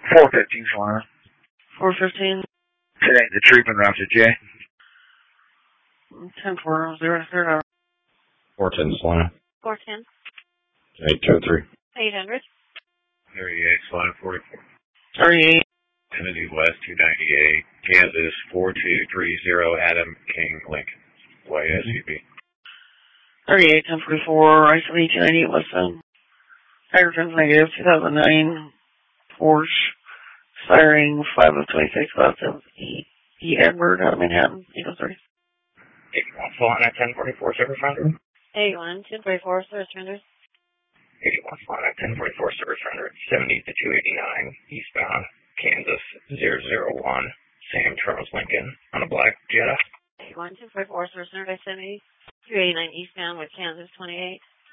415 Solana. 415. Today, the treatment route to J. 10400. 410 Solana. 410. 823. 800. 38 Solana 44. 38. Kennedy West 298. Kansas 4230 Adam King Lincoln. YSUB. 38 1044. ICB 298 West End. Hydrogen's negative 2009. Porsche. Firing 5 of 26 about 7 E. Edward out of Manhattan. 803. 81 Solana 1044 service render. 81 1044 service render. 81 Solana 1044 service render. 70 to 289 eastbound Kansas 001 Sam Charles Lincoln on a black Jetta. 81 1044 service render by 70 289 eastbound with Kansas 28.